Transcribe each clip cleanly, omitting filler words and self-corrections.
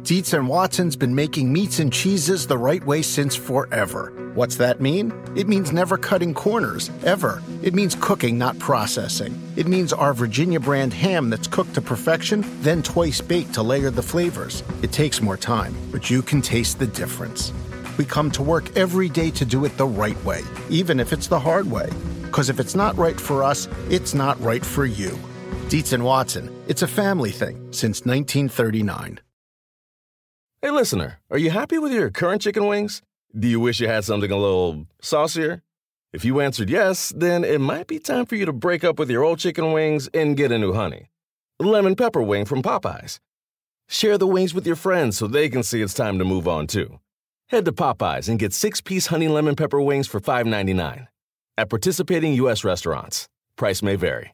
Dietz and Watson's been making meats and cheeses the right way since forever. What's that mean? It means never cutting corners, ever. It means cooking, not processing. It means our Virginia brand ham that's cooked to perfection, then twice baked to layer the flavors. It takes more time, but you can taste the difference. We come to work every day to do it the right way, even if it's the hard way. Because if it's not right for us, it's not right for you. Dietz and Watson, it's a family thing since 1939. Hey, listener, are you happy with your current chicken wings? Do you wish you had something a little saucier? If you answered yes, then it might be time for you to break up with your old chicken wings and get a new honey. Lemon pepper wing from Popeyes. Share the wings with your friends so they can see it's time to move on, too. Head to Popeyes and get 6-piece honey lemon pepper wings for $5.99. At participating U.S. restaurants. Price may vary.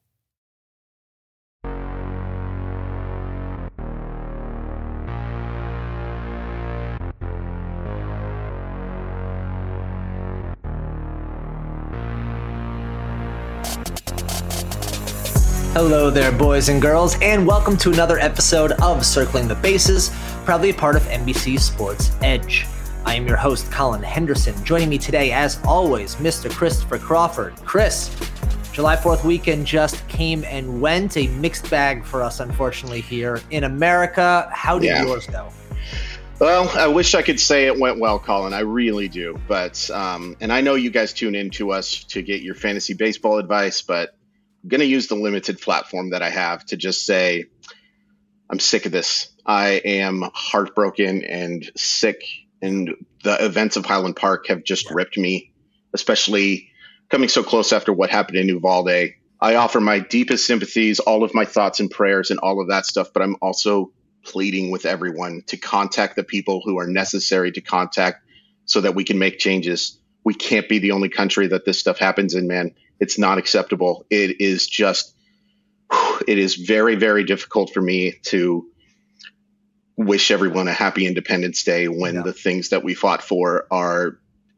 Hello there, boys and girls, and welcome to another episode of Circling the Bases, proudly a part of NBC Sports Edge. I am your host, Colin Henderson. Joining me today, as always, Mr. Christopher Crawford. Chris, July 4th weekend just came and went. A mixed bag for us, unfortunately, here in America. How did yours go? Well, I wish I could say it went well, Colin. I really do. But, and I know you guys tune in to us to get your fantasy baseball advice, but I'm going to use the limited platform that I have to just say, I'm sick of this. I am heartbroken and sick, and the events of Highland Park have just ripped me, especially coming so close after what happened in Uvalde. I offer my deepest sympathies, all of my thoughts and prayers and all of that stuff, but I'm also pleading with everyone to contact the people who are necessary to contact so that we can make changes. We can't be the only country that this stuff happens in, man. It's not acceptable. It is very, very difficult for me to wish everyone a happy Independence Day when the things that we fought for are,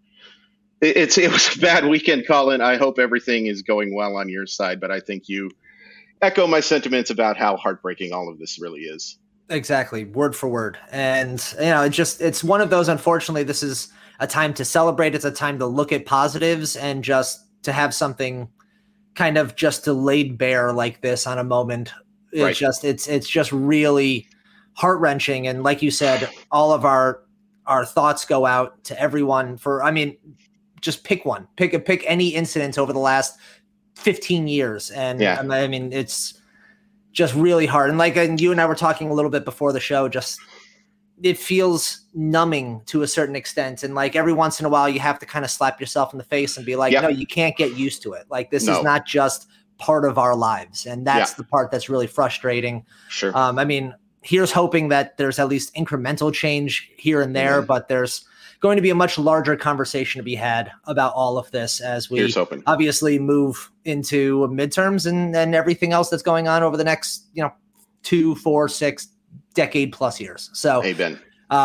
it was a bad weekend, Colin. I hope everything is going well on your side, but I think you echo my sentiments about how heartbreaking all of this really is. Exactly. Word for word. And, it's one of those, unfortunately, this is a time to celebrate. It's a time to look at positives and just to have something kind of just laid bare like this on a moment. It's just really heart-wrenching. And like you said, all of our thoughts go out to everyone just pick one, pick any incident over the last 15 years. And it's just really hard. And you and I were talking a little bit before the show, it feels numbing to a certain extent. And every once in a while you have to kind of slap yourself in the face and be like, no, you can't get used to it. This is not just part of our lives. And that's the part that's really frustrating. Sure. Here's hoping that there's at least incremental change here and there, but there's going to be a much larger conversation to be had about all of this as we obviously move into midterms and everything else that's going on over the next, 2, 4, 6 decade plus years. So, amen.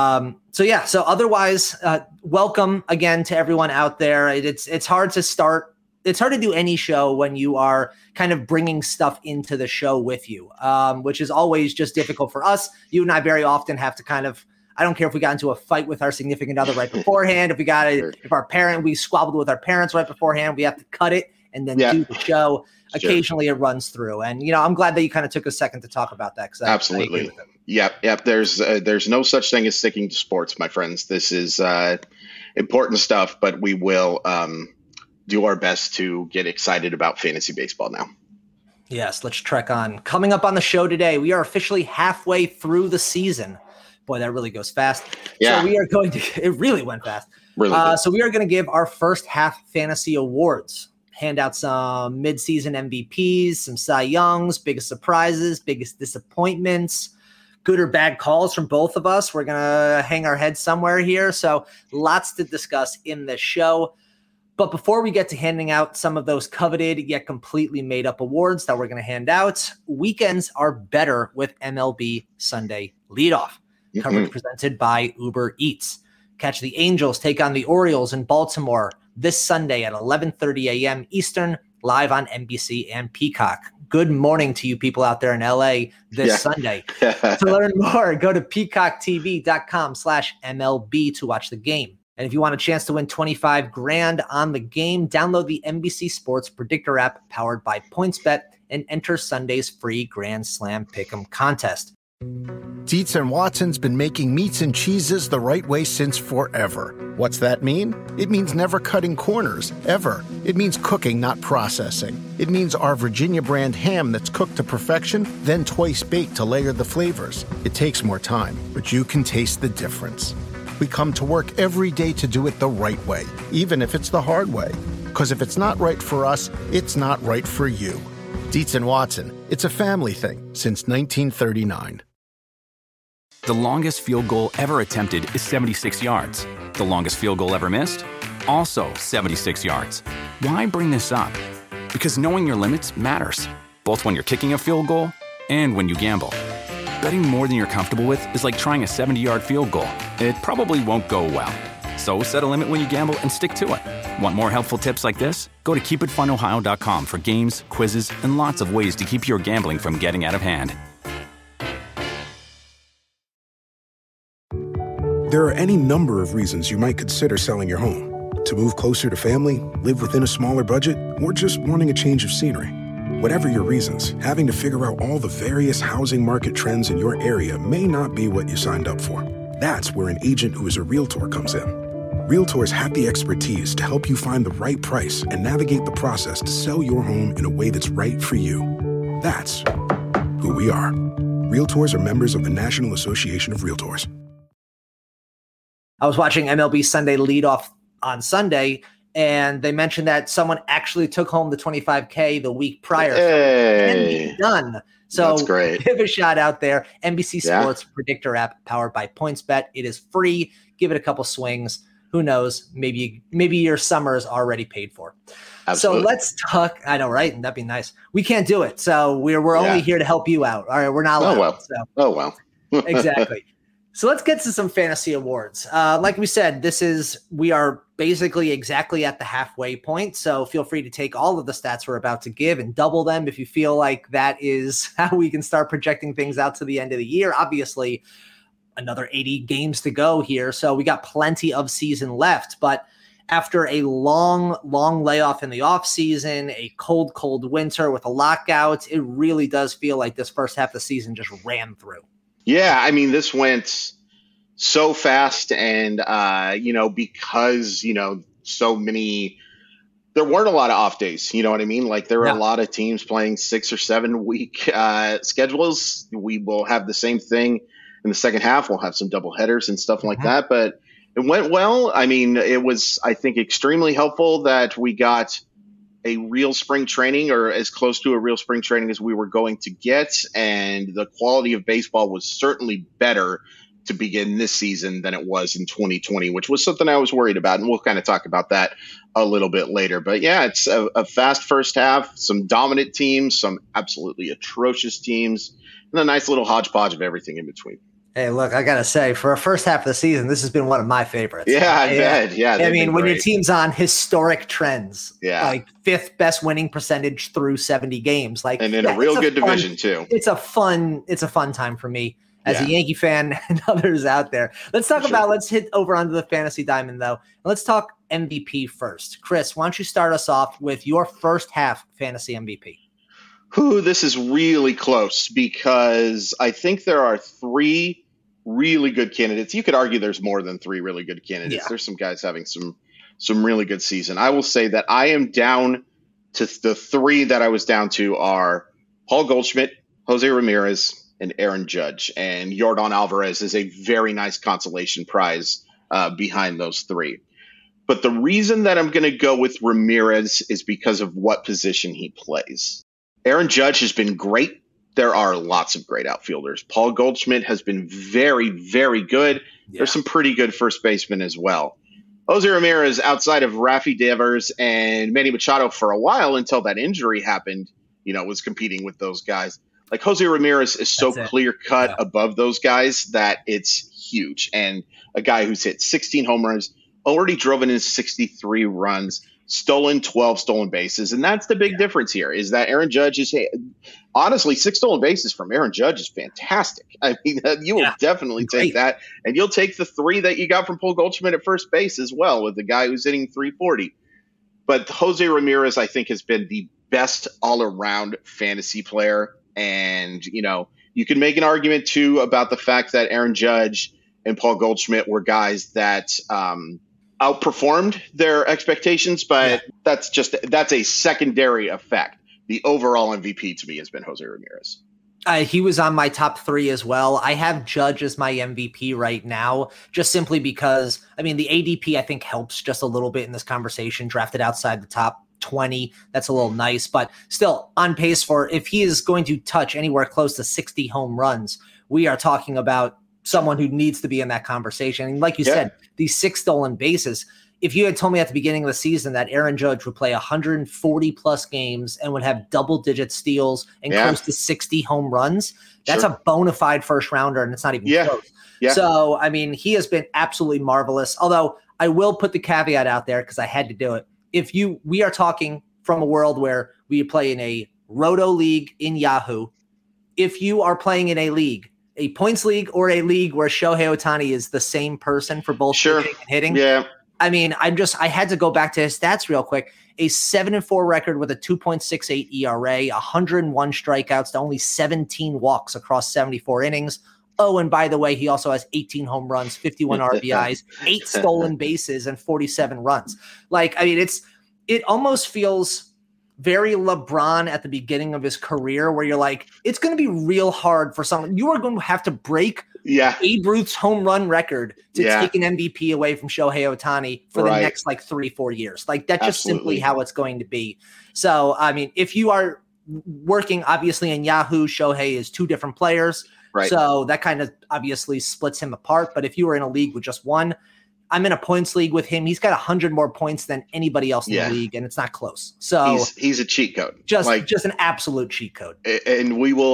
So otherwise, welcome again to everyone out there. It's hard to start. It's hard to do any show when you are kind of bringing stuff into the show with you, which is always just difficult for us. You and I very often have to I don't care if we got into a fight with our significant other right beforehand, if we squabbled with our parents right beforehand, we have to cut it and then do the show. Occasionally it runs through. And, I'm glad that you kind of took a second to talk about that. Absolutely. I agree with it. Yep. There's no such thing as sticking to sports, my friends. This is important stuff, but we will do our best to get excited about fantasy baseball now. Yes, let's trek on. Coming up on the show today, we are officially halfway through the season. Boy, that really goes fast. Yeah. So we are it really went fast. Really so we are going to give our first half fantasy awards, hand out some midseason MVPs, some Cy Youngs, biggest surprises, biggest disappointments, good or bad calls from both of us. We're going to hang our heads somewhere here. So lots to discuss in this show. But before we get to handing out some of those coveted yet completely made up awards that we're going to hand out, weekends are better with MLB Sunday Leadoff. Coverage presented by Uber Eats. Catch the Angels take on the Orioles in Baltimore this Sunday at 11:30 a.m. Eastern live on NBC and Peacock. Good morning to you people out there in LA this Sunday. To learn more, go to peacocktv.com/MLB to watch the game. And if you want a chance to win $25,000 on the game, download the NBC Sports Predictor app powered by PointsBet and enter Sunday's free Grand Slam Pick'em contest. Dietz & Watson's been making meats and cheeses the right way since forever. What's that mean? It means never cutting corners, ever. It means cooking, not processing. It means our Virginia brand ham that's cooked to perfection, then twice baked to layer the flavors. It takes more time, but you can taste the difference. We come to work every day to do it the right way, even if it's the hard way. Because if it's not right for us, it's not right for you. Dietz & Watson, it's a family thing since 1939. The longest field goal ever attempted is 76 yards. The longest field goal ever missed? Also 76 yards. Why bring this up? Because knowing your limits matters, both when you're kicking a field goal and when you gamble. Betting more than you're comfortable with is like trying a 70-yard field goal. It probably won't go well. So set a limit when you gamble and stick to it. Want more helpful tips like this? Go to keepitfunohio.com for games, quizzes, and lots of ways to keep your gambling from getting out of hand. There are any number of reasons you might consider selling your home. To move closer to family, live within a smaller budget, or just wanting a change of scenery. Whatever your reasons, having to figure out all the various housing market trends in your area may not be what you signed up for. That's where an agent who is a Realtor comes in. Realtors have the expertise to help you find the right price and navigate the process to sell your home in a way that's right for you. That's who we are. Realtors are members of the National Association of Realtors. I was watching MLB Sunday Leadoff on Sunday, and they mentioned that someone actually took home the $25K the week prior. Hey, done. So that's great. Give a shout out there. NBC Sports Predictor app powered by PointsBet. It is free. Give it a couple swings. Who knows? Maybe your summer is already paid for. Absolutely. So let's talk. I know, right? That'd be nice. We can't do it. So we're only here to help you out. All right. We're not allowed. Oh, well. Exactly. So let's get to some fantasy awards. Like we said, we are basically exactly at the halfway point. So feel free to take all of the stats we're about to give and double them if you feel like that is how we can start projecting things out to the end of the year. Obviously, another 80 games to go here. So we got plenty of season left. But after a long layoff in the offseason, a cold winter with a lockout, it really does feel like this first half of the season just ran through. Yeah, I mean, this went so fast, and because so many, there weren't a lot of off days. You know what I mean? Like there were a lot of teams playing 6 or 7 week schedules. We will have the same thing in the second half. We'll have some double headers and stuff like that. But it went well. I mean, it was, I think, extremely helpful that we got a real spring training, or as close to a real spring training as we were going to get. And the quality of baseball was certainly better to begin this season than it was in 2020, which was something I was worried about. And we'll kind of talk about that a little bit later. But yeah, it's a fast first half, some dominant teams, some absolutely atrocious teams, and a nice little hodgepodge of everything in between. Hey, look, I got to say, for a first half of the season, this has been one of my favorites. Yeah, I bet. Yeah, I mean, when your team's on historic trends, like 5th best winning percentage through 70 games, like, and in a real good division too. It's a fun time for me as a Yankee fan and others out there. Let's hit over onto the fantasy diamond though. Let's talk MVP first. Chris, why don't you start us off with your first half fantasy MVP? This is really close because I think there are 3 really good candidates. You could argue there's more than 3 really good candidates. Yeah. There's some guys having some really good season. I will say that I am down to the 3 that I was down to are Paul Goldschmidt, Jose Ramirez, and Aaron Judge. And Yordan Alvarez is a very nice consolation prize behind those 3. But the reason that I'm going to go with Ramirez is because of what position he plays. Aaron Judge has been great. There are lots of great outfielders. Paul Goldschmidt has been very, very good. Yeah. There's some pretty good first basemen as well. Jose Ramirez, outside of Rafi Devers and Manny Machado for a while until that injury happened, was competing with those guys. Like Jose Ramirez is so clear-cut above those guys that it's huge. And a guy who's hit 16 home runs, already drove in his 63 runs, stolen 12 stolen bases. And that's the big difference here, is that Aaron Judge is, honestly, 6 stolen bases from Aaron Judge is fantastic. I mean, you will definitely take that. And you'll take the 3 that you got from Paul Goldschmidt at first base as well, with the guy who's hitting 340. But Jose Ramirez, I think, has been the best all-around fantasy player. And, you can make an argument, too, about the fact that Aaron Judge and Paul Goldschmidt were guys that outperformed their expectations, but that's a secondary effect. The overall MVP to me has been Jose Ramirez. He was on my top 3 as well. I have Judge as my MVP right now, just simply because, the ADP I think helps just a little bit in this conversation. Drafted outside the top 20, that's a little nice, but still on pace for, if he is going to touch anywhere close to 60 home runs, we are talking about someone who needs to be in that conversation. And like you said, these 6 stolen bases, if you had told me at the beginning of the season that Aaron Judge would play 140 plus games and would have double-digit steals and close to 60 home runs, that's a bona fide first rounder, and it's not even close. Yeah. So, he has been absolutely marvelous. Although I will put the caveat out there because I had to do it. We are talking from a world where we play in a Roto league in Yahoo. If you are playing in a league, a points league or a league where Shohei Ohtani is the same person for both pitching and hitting. Yeah. I had to go back to his stats real quick. A 7-4 record with a 2.68 ERA, 101 strikeouts to only 17 walks across 74 innings. Oh, and by the way, he also has 18 home runs, 51 RBIs, 8 stolen bases, and 47 runs. It almost feels very LeBron at the beginning of his career, where you're like, it's going to be real hard for someone. You are going to have to break Babe Ruth's home run record to take an MVP away from Shohei Ohtani for the next 3-4 years. That's just simply how it's going to be. So, if you are working obviously in Yahoo, Shohei is 2 different players. Right. So that kind of obviously splits him apart. But if you were in a league with just one, I'm in a points league with him. He's got 100 more points than anybody else in the league, and it's not close. So he's a cheat code. Just an absolute cheat code. And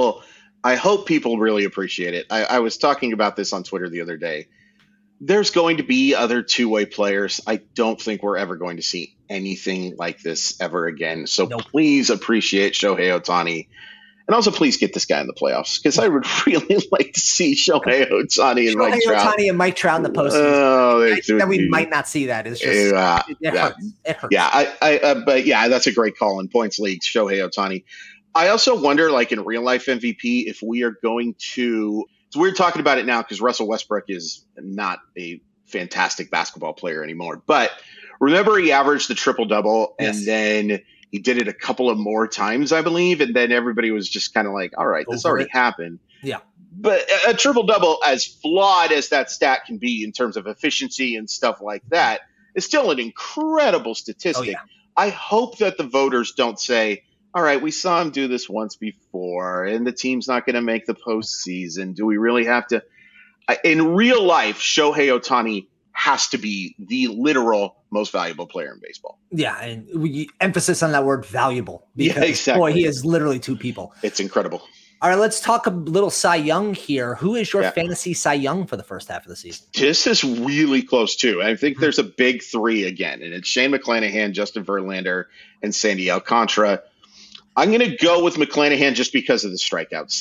I hope people really appreciate it. I was talking about this on Twitter the other day. There's going to be other two-way players. I don't think we're ever going to see anything like this ever again. So please appreciate Shohei Ohtani. And also, please get this guy in the playoffs, because I would really like to see Shohei Ohtani and Mike Trout. Shohei Ohtani and Mike Trout in the postseason. That we might not see that. It's just it hurts. It hurts. Yeah, but that's a great call in points leagues. Shohei Ohtani. I also wonder, in real life MVP, if we are going to. So we're talking about it now because Russell Westbrook is not a fantastic basketball player anymore. But remember, he averaged the triple-double, and then he did it a couple of more times, I believe, and then everybody was just kind of like, all right, this already happened. Yeah. But a triple-double, as flawed as that stat can be in terms of efficiency and stuff like that, is still an incredible statistic. Oh, yeah. I hope that the voters don't say, all right, we saw him do this once before, and the team's not going to make the postseason. Do we really have to? In real life, Shohei Ohtani has to be the literal most valuable player in baseball. Yeah, and emphasis on that word valuable. Because, exactly. Boy, he is literally two people. It's incredible. All right, let's talk a little Cy Young here. Who is your fantasy Cy Young for the first half of the season? This is really close, too. I think there's a big three again, and it's Shane McClanahan, Justin Verlander, and Sandy Alcantara. I'm going to go with McClanahan just because of the strikeouts.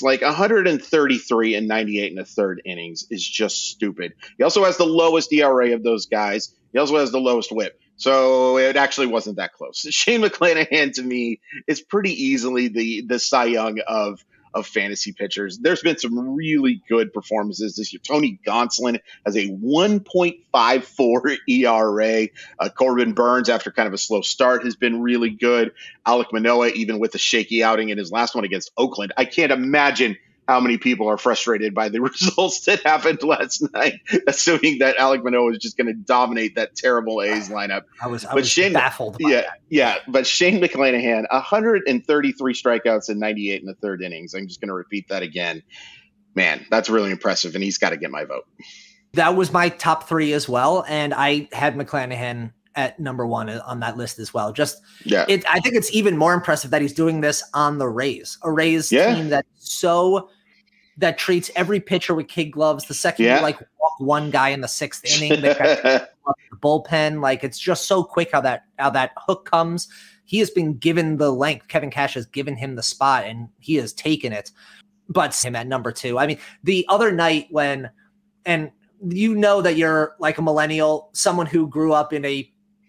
133 and 98 in the third innings is just stupid. He also has the lowest ERA of those guys. He also has the lowest whip. So it actually wasn't that close. Shane McClanahan, to me, is pretty easily the Cy Young of fantasy pitchers. There's been some really good performances this year. Tony Gonsolin has a 1.54 ERA. Corbin Burns, after kind of a slow start, has been really good. Alek Manoah, even with a shaky outing in his last one against Oakland. I can't imagine how many people are frustrated by the results that happened last night, assuming that Alek Manoah is just going to dominate that terrible A's lineup. I was baffled by that. Yeah, but Shane McClanahan, 133 strikeouts and 98 in the third innings. I'm just going to repeat that again. Man, that's really impressive, and he's got to get my vote. That was my top three as well, and I had McClanahan at number one on that list as well. I think it's even more impressive that he's doing this on the Rays, a Rays team that treats every pitcher with kid gloves. The second you walk one guy in the sixth inning, they've got the bullpen. Like, it's just so quick how that hook comes. He has been given the length. Kevin Cash has given him the spot, and he has taken it. But him at number 2. I mean, the other night when, and you know that you're like a millennial, someone who grew up in a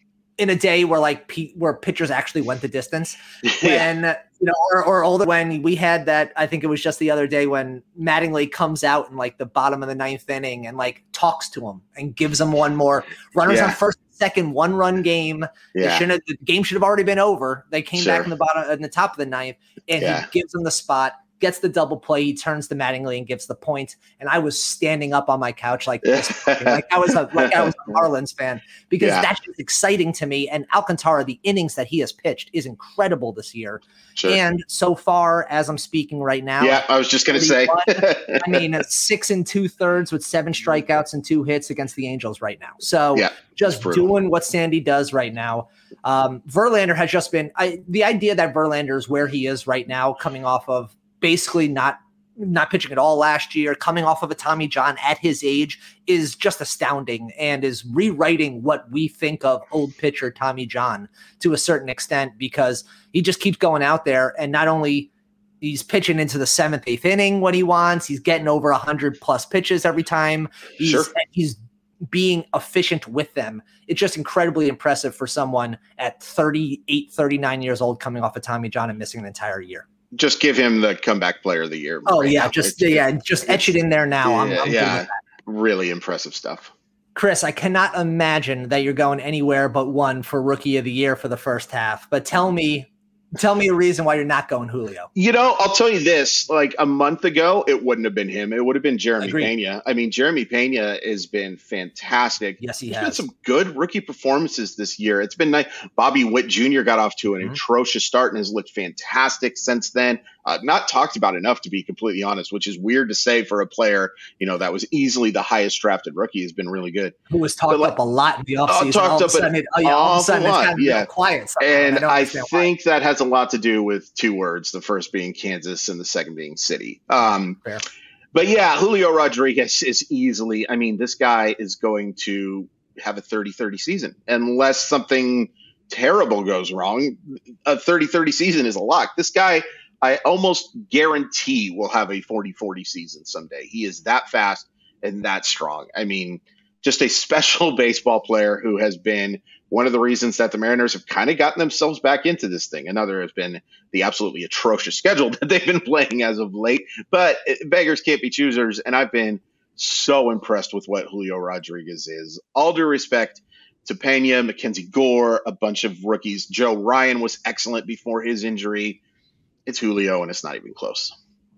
day where where pitchers actually went the distance. When or older, when we had that, I think it was just the other day when Mattingly comes out in like the bottom of the 9th inning and like talks to him and gives him one more. Runners on first, second, 1-run game. The game should have already been over. They came back in the top of the 9th, and he gives them the spot. Gets the double play. He turns to Mattingly and gives the point. And I was standing up on my couch like this, like I was a Marlins fan, because that's just exciting to me. And Alcantara, the innings that he has pitched is incredible this year. Sure. And so far, as I'm speaking right now, I was just going to say, I mean, 6 2/3 with 7 strikeouts and 2 hits against the Angels right now. So just doing what Sandy does right now. Verlander has just been the idea that Verlander is where he is right now, coming off of basically not pitching at all last year, coming off of a Tommy John at his age, is just astounding and is rewriting what we think of old pitcher Tommy John to a certain extent, because he just keeps going out there, and not only he's pitching into the 7th, 8th inning when he wants, he's getting over 100+ pitches every time. He's being efficient with them. It's just incredibly impressive for someone at 38, 39 years old coming off of Tommy John and missing an entire year. Just give him the comeback player of the year. Just etch it in there now. I'm good with that. Really impressive stuff. Chris, I cannot imagine that you're going anywhere but one for Rookie of the Year for the first half. But tell me a reason why you're not going Julio. I'll tell you this, like a month ago, it wouldn't have been him. It would have been Jeremy Pena. I mean, Jeremy Pena has been fantastic. Yes, There's been some good rookie performances this year. It's been nice. Bobby Witt Jr. got off to an atrocious start and has looked fantastic since then. Not talked about enough, to be completely honest, which is weird to say for a player, that was easily the highest drafted rookie. Has been really good. Who was talked up a lot in the offseason. All of a sudden it's kind of quiet. And I think that has a lot to do with 2 words, the first being Kansas and the second being city. Fair. But Julio Rodriguez is easily, this guy is going to have a 30-30 season unless something terrible goes wrong. A 30-30 season is a lock. This guy, I almost guarantee, will have a 40-40 season someday. He is that fast and that strong. Just a special baseball player who has been one of the reasons that the Mariners have kind of gotten themselves back into this thing. Another has been the absolutely atrocious schedule that they've been playing as of late. But beggars can't be choosers, and I've been so impressed with what Julio Rodriguez is. All due respect to Pena, Mackenzie Gore, a bunch of rookies. Joe Ryan was excellent before his injury. It's Julio, and it's not even close.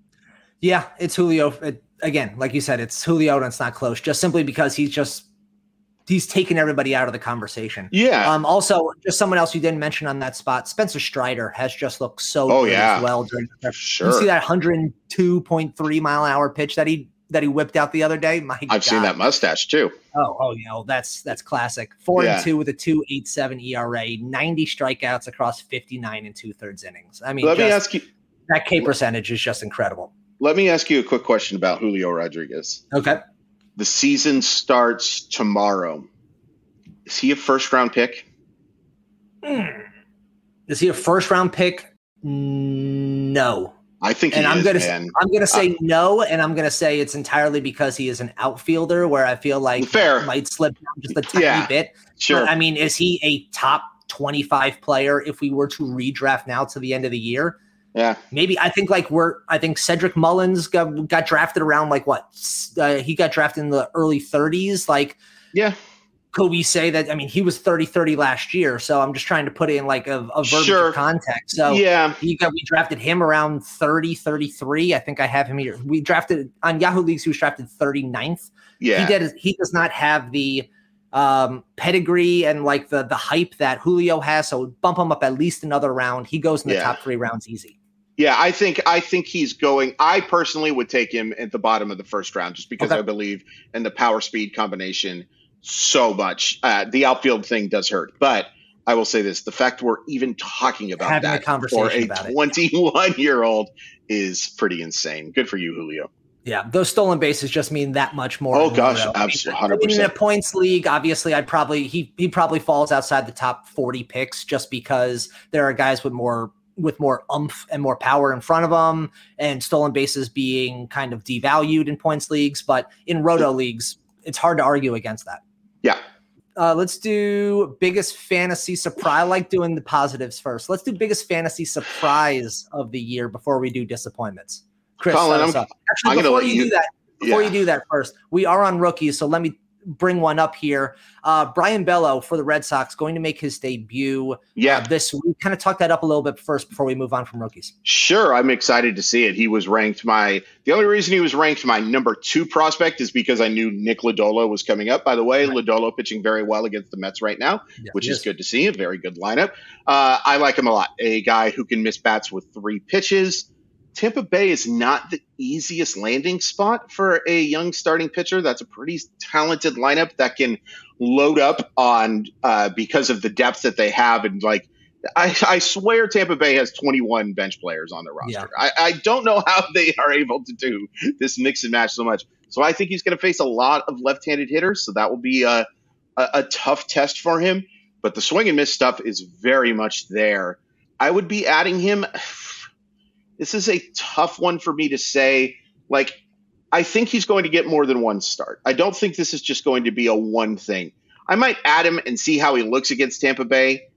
Yeah, it's Julio. Again, like you said, it's Julio, and it's not close, just simply because he's taken everybody out of the conversation. Yeah. Also, just someone else you didn't mention on that spot, Spencer Strider has just looked so good as well during the sure. You see that 102.3 mile an hour pitch that he whipped out the other day? I've seen that mustache too. Oh, that's classic. 4-2 with a 2.87 ERA, 90 strikeouts across 59 2/3 innings. Let me ask you, that K percentage is just incredible. Let me ask you a quick question about Julio Rodriguez. Okay. The season starts tomorrow. Is he a first-round pick? Is he a first-round pick? No. I think he is, man. I'm gonna say no, and I'm gonna say it's entirely because he is an outfielder, where I feel like fair might slip down just a tiny bit. Sure. But, is he a top 25 player if we were to redraft now to the end of the year? Yeah, maybe. I think Cedric Mullins got drafted around he got drafted in the early 30s. Could we say that? He was 30-30 last year, so I'm just trying to put it in a verbiage of context. So we drafted him around 30-33. I think I have him here. We drafted on Yahoo Leagues. He was drafted 39th. Yeah, he does not have the pedigree and the hype that Julio has. So bump him up at least another round. He goes in the top 3 rounds easy. Yeah, I think he's going. I personally would take him at the bottom of the first round just because I believe in the power speed combination so much. The outfield thing does hurt, but I will say this: the fact we're even talking about having that a conversation for a 21-year-old is pretty insane. Good for you, Julio. Yeah, those stolen bases just mean that much more. Oh gosh, absolutely, 100%. In a points league, obviously, he probably falls outside the top 40 picks just because there are guys with more oomph and more power in front of them, and stolen bases being kind of devalued in points leagues. But in roto leagues, it's hard to argue against that. Yeah. Let's do biggest fantasy surprise. I like doing the positives first. Let's do biggest fantasy surprise of the year before we do disappointments. Chris, Colin, before you do that first, we are on rookies, so let me bring one up here. Brian Bello for the Red Sox going to make his debut. This week. Kind of talk that up a little bit first before we move on from rookies. Sure, I'm excited to see it. He was ranked the only reason he was ranked my number 2 prospect is because I knew Nick Lodolo was coming up. By the way, right. Lodolo pitching very well against the Mets right now, which is good to see. A very good lineup. I like him a lot. A guy who can miss bats with 3 pitches. Tampa Bay is not the easiest landing spot for a young starting pitcher. That's a pretty talented lineup that can load up on because of the depth that they have. And I swear Tampa Bay has 21 bench players on their roster. Yeah. I don't know how they are able to do this mix and match so much. So I think he's going to face a lot of left-handed hitters. So that will be a tough test for him. But the swing and miss stuff is very much there. I would be adding him. This is a tough one for me to say. I think he's going to get more than one start. I don't think this is just going to be a one thing. I might add him and see how he looks against Tampa Bay.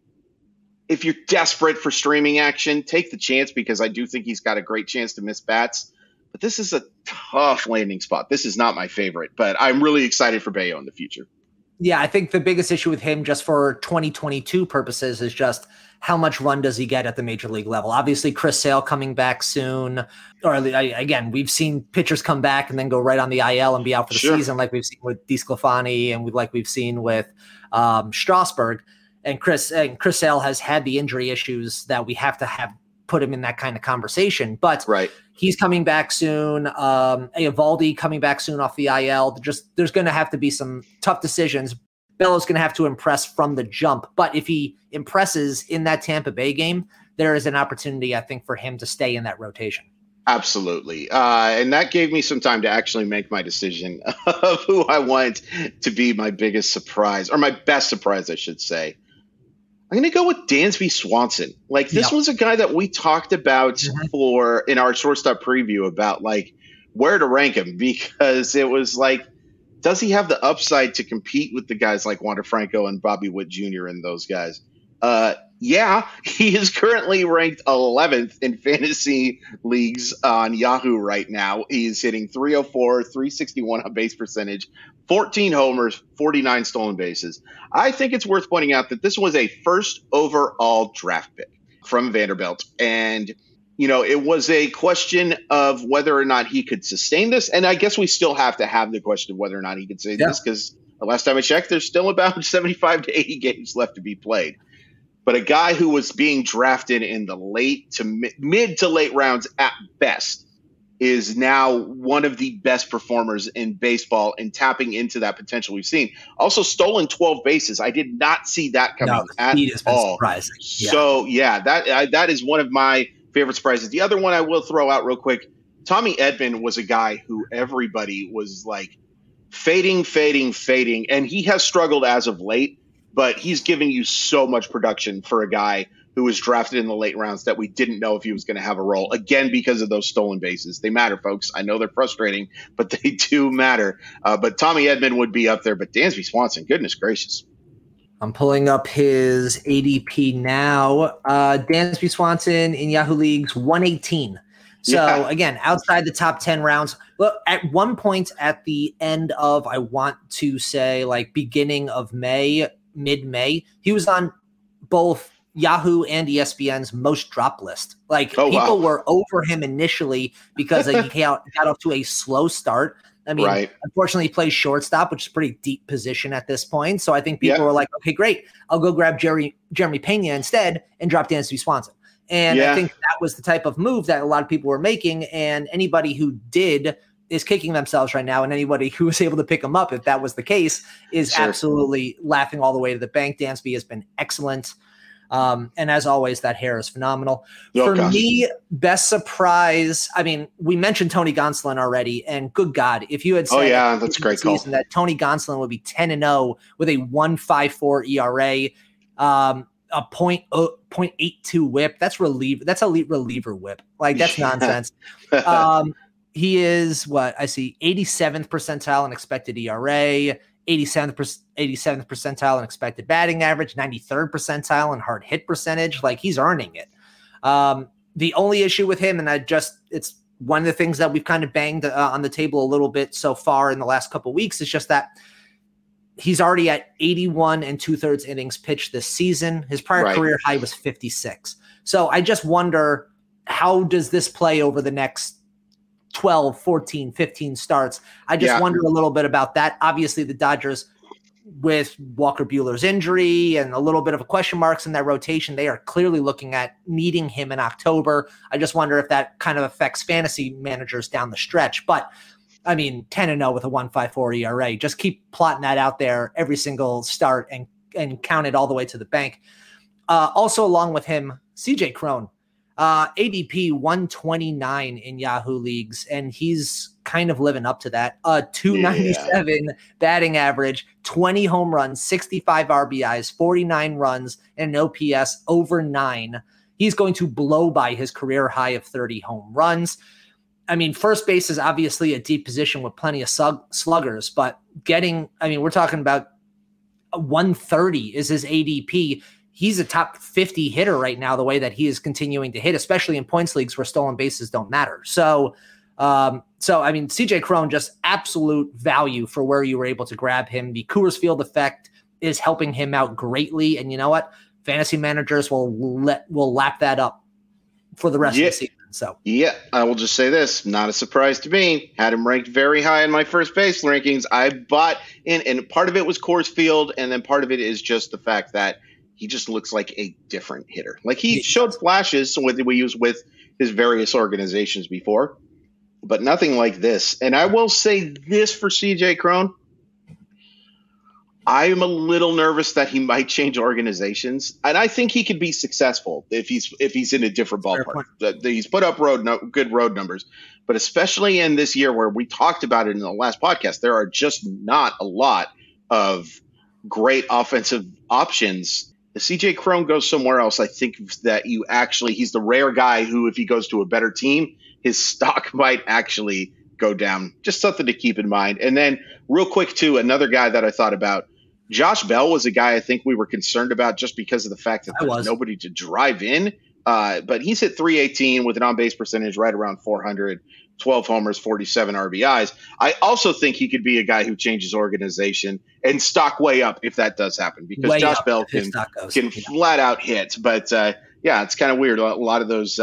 If you're desperate for streaming action, take the chance because I do think he's got a great chance to miss bats. But this is a tough landing spot. This is not my favorite, but I'm really excited for Bello in the future. Yeah, I think the biggest issue with him just for 2022 purposes is just how much run does he get at the major league level? Obviously, Chris Sale coming back soon. Or again, we've seen pitchers come back and then go right on the IL and be out for the season, like we've seen with DeSclafani and like we've seen with Strasburg. And Chris Sale has had the injury issues that we have to have put him in that kind of conversation. But he's coming back soon. Eovaldi coming back soon off the IL. There's going to have to be some tough decisions. Bello's going to have to impress from the jump. But if he impresses in that Tampa Bay game, there is an opportunity, I think, for him to stay in that rotation. Absolutely. And that gave me some time to actually make my decision of who I want to be my biggest surprise, or my best surprise, I should say. I'm going to go with Dansby Swanson. This was a guy that we talked about in our shortstop preview about where to rank him, because it was does he have the upside to compete with the guys like Wander Franco and Bobby Witt Jr. and those guys? Yeah, he is currently ranked 11th in fantasy leagues on Yahoo right now. He's hitting 304, 361 on base percentage, 14 homers, 49 stolen bases. I think it's worth pointing out that this was a first overall draft pick from Vanderbilt. And, it was a question of whether or not he could sustain this. And I guess we still have to have the question of whether or not he could sustain this, because the last time I checked, there's still about 75 to 80 games left to be played. But a guy who was being drafted in the late to mid to late rounds at best is now one of the best performers in baseball and tapping into that potential we've seen. Also stolen 12 bases. I did not see that coming at all. Surprising. Yeah. So, that is one of my favorite surprises. The other one I will throw out real quick, Tommy Edman was a guy who everybody was fading, and he has struggled as of late. But he's giving you so much production for a guy who was drafted in the late rounds that we didn't know if he was going to have a role. Again, because of those stolen bases. They matter, folks. I know they're frustrating, but they do matter. But Tommy Edman would be up there. But Dansby Swanson, goodness gracious. I'm pulling up his ADP now. Dansby Swanson in Yahoo Leagues, 118. So, again, outside the top 10 rounds. Look, at one point at the end of, I want to say, beginning of May, mid-May, he was on both Yahoo and ESPN's most dropped list. People were over him initially because he got off to a slow start. I mean, unfortunately, he plays shortstop, which is a pretty deep position at this point. So I think people were like, okay, great. I'll go grab Jeremy Pena instead and drop Dansby Swanson. And I think that was the type of move that a lot of people were making. And anybody who did is kicking themselves right now. And anybody who was able to pick him up, if that was the case, is absolutely laughing all the way to the bank. Dansby has been excellent. And as always, that hair is phenomenal. For me, best surprise, I mean, we mentioned Tony Gonsolin already, and good God, if you had said that's a great call. That Tony Gonsolin would be 10-0 with a 1.54 ERA, a 0.82 whip, that's elite reliever whip. Like, that's nonsense. He is what I see 87th percentile in expected ERA, 87th percentile in expected batting average, 93rd percentile in hard hit percentage. Like, he's earning it. The only issue with him, and it's one of the things that we've kind of banged on the table a little bit so far in the last couple of weeks, is just that he's already at 81 2/3 innings pitched this season. His prior career high was 56. So I just wonder, how does this play over the next 12, 14, 15 starts? I just wonder a little bit about that. Obviously, the Dodgers, with Walker Buehler's injury and a little bit of a question marks in their rotation, they are clearly looking at needing him in October. I just wonder if that kind of affects fantasy managers down the stretch. But I mean, 10-0 with a 1.54 ERA. Just keep plotting that out there every single start and count it all the way to the bank. Also, along with him, CJ Cron, ADP 129 in Yahoo leagues, and he's kind of living up to that. 297 batting average, 20 home runs, 65 RBIs, 49 runs, and an OPS over 9. He's going to blow by his career high of 30 home runs. I mean, first base is obviously a deep position with plenty of sluggers, but we're talking about 130 is his ADP. He's a top 50 hitter right now, the way that he is continuing to hit, especially in points leagues where stolen bases don't matter. So I mean, CJ Cron, just absolute value for where you were able to grab him. The Coors Field effect is helping him out greatly. And you know what? Fantasy managers will lap that up for the rest of the season. So I will just say this, not a surprise to me. Had him ranked very high in my first base rankings. I bought in, and part of it was Coors Field, and then part of it is just the fact that he just looks like a different hitter. Like, he showed flashes we used with his various organizations before, but nothing like this. And I will say this for CJ Cron. I am a little nervous that he might change organizations, and I think he could be successful if he's in a different ballpark. He's put up good road numbers, but especially in this year where we talked about it in the last podcast, there are just not a lot of great offensive options. If CJ Cron goes somewhere else, I think that he's the rare guy who, if he goes to a better team, his stock might actually go down. Just something to keep in mind. And then real quick too, another guy that I thought about, Josh Bell was a guy I think we were concerned about just because of the fact that there's nobody to drive in. But he's hit 318 with an on-base percentage right around 400, 12 homers, 47 RBIs. I also think he could be a guy who changes organization and stock way up if that does happen, because Josh Bell can flat out hit. But it's kind of weird. A lot of those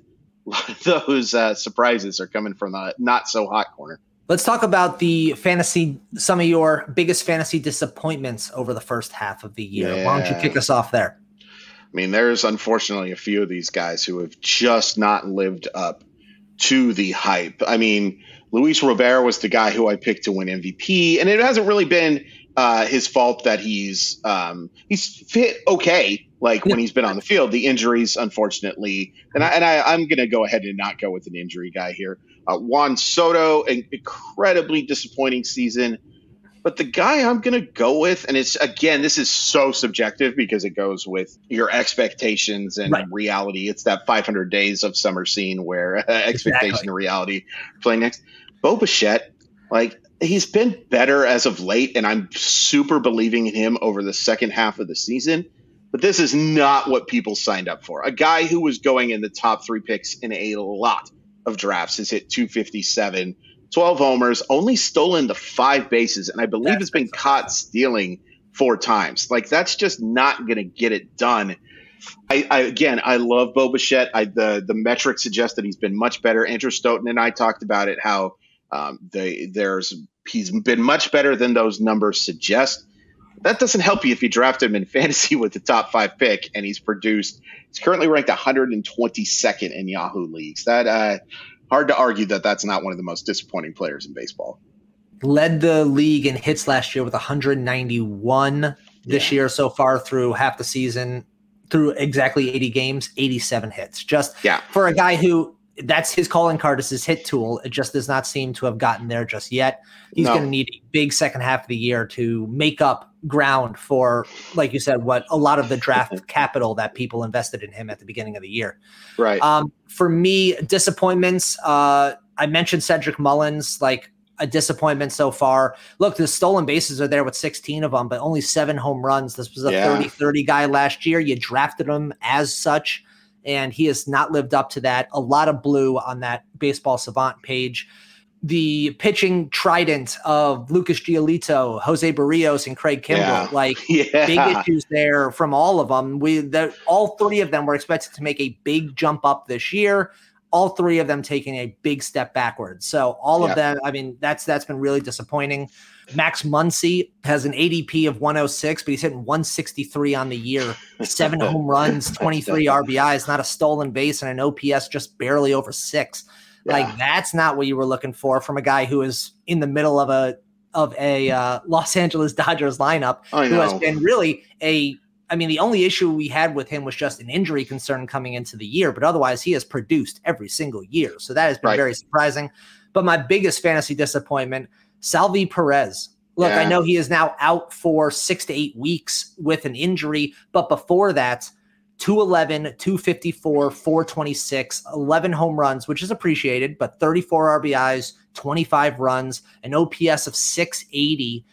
surprises are coming from a not so hot corner. Let's talk about some of your biggest fantasy disappointments over the first half of the year. Yeah. Why don't you kick us off there? I mean, there's unfortunately a few of these guys who have just not lived up to the hype. I mean, Luis Robert was the guy who I picked to win MVP, and it hasn't really been his fault that he's fit okay, when he's been on the field. The injuries, unfortunately, and I'm going to go ahead and not go with an injury guy here. Juan Soto, an incredibly disappointing season. But the guy I'm going to go with, and this is so subjective because it goes with your expectations and reality. It's that 500 days of summer scene where expectation and reality play next. Bo Bichette, he's been better as of late, and I'm super believing in him over the second half of the season. But this is not what people signed up for. A guy who was going in the top 3 picks in a lot of drafts has hit 257, 12 homers, only stolen the 5 bases, and I believe has been caught stealing 4 times. That's just not going to get it done. I love Bo Bichette. The metrics suggest that he's been much better. Andrew Stoughton and I talked about it, how he's been much better than those numbers suggest. That doesn't help you if you draft him in fantasy with the top 5 pick, and he's currently ranked 122nd in Yahoo leagues. That hard to argue that that's not one of the most disappointing players in baseball. Led the league in hits last year with 191 this year so far through half the season. through exactly 80 games, 87 hits. Just Yeah. for a guy who that's his calling card is his hit tool. It just does not seem to have gotten there just yet. He's going to need a big second half of the year to make up ground for, like you said, what a lot of the draft capital that people invested in him at the beginning of the year. Right. For me, disappointments. I mentioned Cedric Mullins, like a disappointment so far. Look, the stolen bases are there with 16 of them, but only 7 home runs. This was a 30-30 guy last year. You drafted him as such, and he has not lived up to that. A lot of blue on that Baseball Savant page. The pitching trident of Lucas Giolito, Jose Barrios, and Craig Kimbrell, big issues there from all of them. All 3 of them were expected to make a big jump up this year. All 3 of them taking a big step backwards. So all of them, I mean, that's been really disappointing. Max Muncy has an ADP of 106, but he's hitting 163 on the year, 7 home runs, 23 RBIs, not a stolen base, and an OPS just barely over 6. Like that's not what you were looking for from a guy who is in the middle of a Los Angeles Dodgers lineup, who has been really the only issue we had with him was just an injury concern coming into the year, but otherwise he has produced every single year. So that has been very surprising. But my biggest fantasy disappointment, Salvi Perez. Look, I know he is now out for 6 to 8 weeks with an injury, but before that, 211, 254, 426, 11 home runs, which is appreciated, but 34 RBIs, 25 runs, an OPS of 680.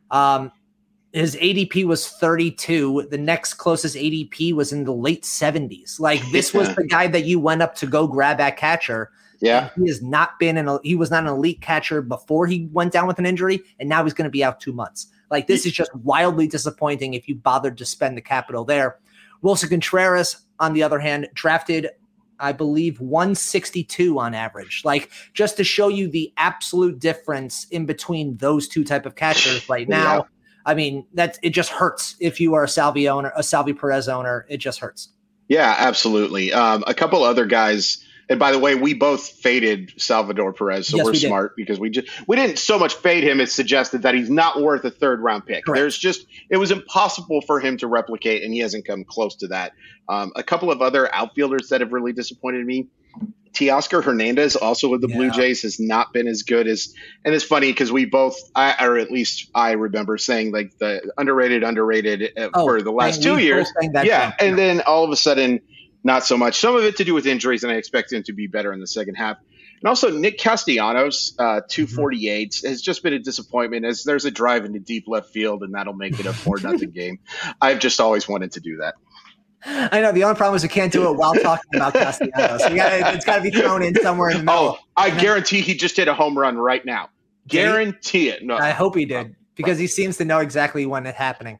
His ADP was 32. The next closest ADP was in the late 70s. Like this was the guy that you went up to go grab at catcher. Yeah, he has not been he was not an elite catcher before he went down with an injury, and now he's going to be out 2 months. Like this is just wildly disappointing if you bothered to spend the capital there. Wilson Contreras, on the other hand, drafted, I believe, 162 on average. Like just to show you the absolute difference in between those 2 type of catchers right now. Yeah. I mean, it just hurts if you are a Salvi Perez owner. It just hurts. Yeah, absolutely. A couple other guys. And by the way, we both faded Salvador Perez, so we're smart because we didn't so much fade him as suggested that he's not worth a 3rd round pick. Correct. It was impossible for him to replicate, and he hasn't come close to that. A couple of other outfielders that have really disappointed me. Teoscar Hernandez, also with the Blue Jays, has not been as good as, and it's funny because we both, or at least I remember saying like the underrated for the last 2 years. And then all of a sudden, not so much. Some of it to do with injuries, and I expect him to be better in the second half. And also Nick Castellanos, 248, has just been a disappointment as there's a drive into deep left field, and that'll make it a 4-0 game. I've just always wanted to do that. I know. The only problem is we can't do it while talking about Castellanos. It's got to be thrown in somewhere in the middle. Oh, I guarantee he just hit a home run right now. Guarantee it. No, I hope he did because he seems to know exactly when it's happening.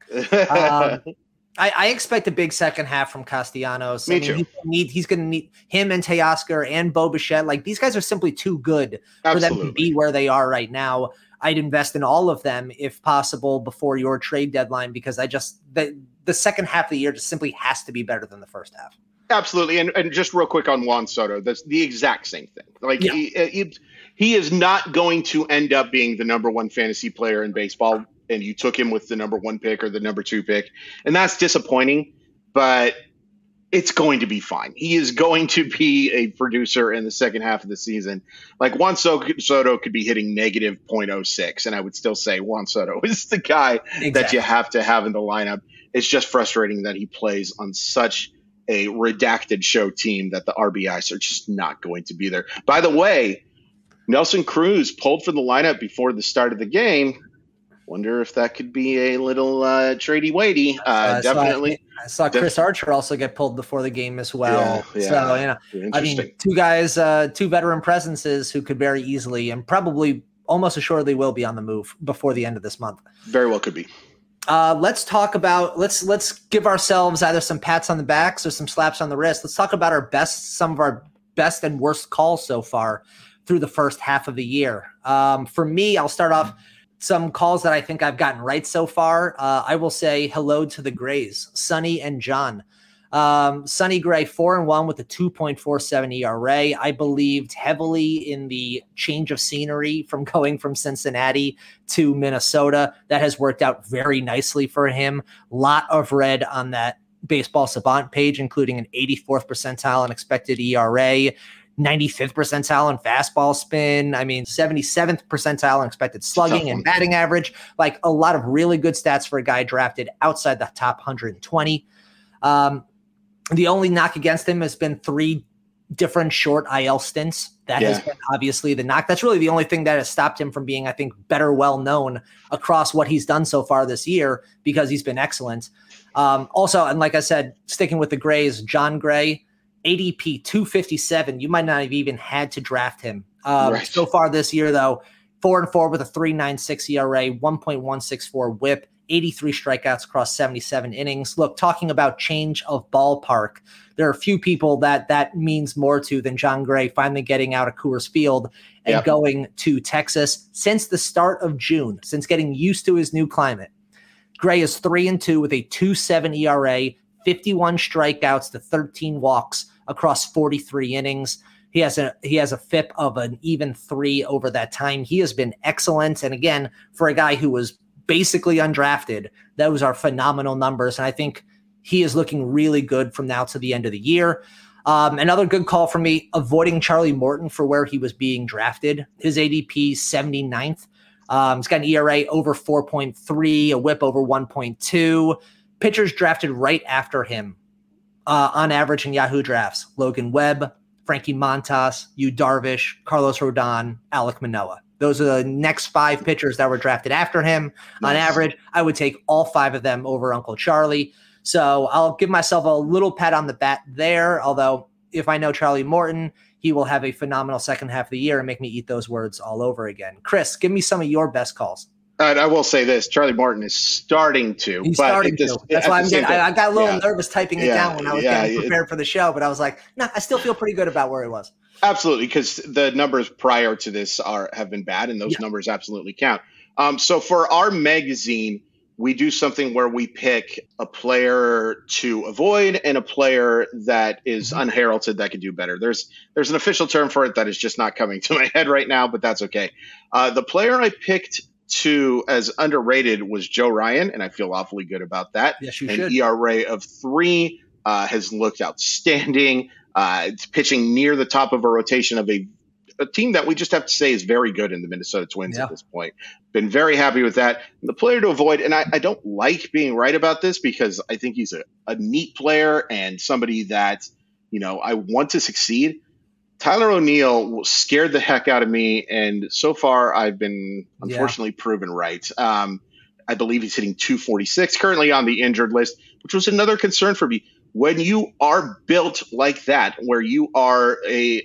I expect a big second half from Castellanos. Me too. He's going to need him and Teoscar and Bo Bichette. Like these guys are simply too good for them to be where they are right now. I'd invest in all of them if possible before your trade deadline because the second half of the year just simply has to be better than the first half. Absolutely. And just real quick on Juan Soto, that's the exact same thing. Like he is not going to end up being the number 1 fantasy player in baseball. And you took him with the number 1 pick or the number 2 pick. And that's disappointing, but it's going to be fine. He is going to be a producer in the second half of the season. Like Juan Soto could be hitting negative .06. And I would still say Juan Soto is the guy that you have to have in the lineup. It's just frustrating that he plays on such a redacted show team that the RBIs are just not going to be there. By the way, Nelson Cruz pulled from the lineup before the start of the game. Wonder if that could be a little tradey-waity. Definitely. I saw Chris Archer also get pulled before the game as well. Yeah. So, I mean, 2 guys, 2 veteran presences who could very easily and probably almost assuredly will be on the move before the end of this month. Very well could be. Let's talk about let's give ourselves either some pats on the backs or some slaps on the wrist. Let's talk about some of our best and worst calls so far through the first half of the year. For me, I'll start off some calls that I think I've gotten right so far. I will say hello to the Grays, Sonny and John. Sonny Gray, 4-1 with a 2.47 ERA. I believed heavily in the change of scenery from going from Cincinnati to Minnesota. That has worked out very nicely for him. Lot of red on that Baseball Savant page, including an 84th percentile in expected ERA, 95th percentile in fastball spin. I mean, 77th percentile in expected slugging and batting average. Like a lot of really good stats for a guy drafted outside the top 120. The only knock against him has been 3 different short IL stints. That has been obviously the knock. That's really the only thing that has stopped him from being, I think, better well known across what he's done so far this year, because he's been excellent. Also, and like I said, sticking with the Grays, John Gray, ADP 257. You might not have even had to draft him. So far this year, though, 4-4 with a 3.96 ERA, 1.164 WHIP, 83 strikeouts across 77 innings. Look, talking about change of ballpark, there are a few people that means more to than John Gray finally getting out of Coors Field and going to Texas. Since the start of June, since getting used to his new climate, Gray is 3-2 with a 2.7 ERA, 51 strikeouts to 13 walks across 43 innings. He has a FIP of an even 3 over that time. He has been excellent. And again, for a guy who was basically undrafted, those are phenomenal numbers. And I think he is looking really good from now to the end of the year. Another good call for me, avoiding Charlie Morton for where he was being drafted. His ADP 79th. He's got an ERA over 4.3, a WHIP over 1.2. Pitchers drafted right after him on average in Yahoo drafts: Logan Webb, Frankie Montas, Yu Darvish, Carlos Rodon, Alek Manoah. Those are the next 5 pitchers that were drafted after him. Nice. On average, I would take all 5 of them over Uncle Charlie. So I'll give myself a little pat on the back there. Although if I know Charlie Morton, he will have a phenomenal second half of the year and make me eat those words all over again. Chris, give me some of your best calls. I will say this: Charlie Morton is starting to. He's starting to. That's why I got a little nervous typing it down when I was getting prepared for the show, but I was like, no, I still feel pretty good about where he was. Absolutely, because the numbers prior to this have been bad, and those numbers absolutely count. So for our magazine, we do something where we pick a player to avoid and a player that is unheralded that could do better. There's an official term for it that is just not coming to my head right now, but that's okay. The player I picked as underrated was Joe Ryan, and I feel awfully good about that. Yes, you should. An ERA of 3, has looked outstanding. It's pitching near the top of a rotation of a team that we just have to say is very good in the Minnesota Twins at this point. Been very happy with that. The player to avoid, and I don't like being right about this because I think he's a neat player and somebody that, I want to succeed. Tyler O'Neill scared the heck out of me, and so far I've been unfortunately proven right. I believe he's hitting 246 currently on the injured list, which was another concern for me. When you are built like that, where you are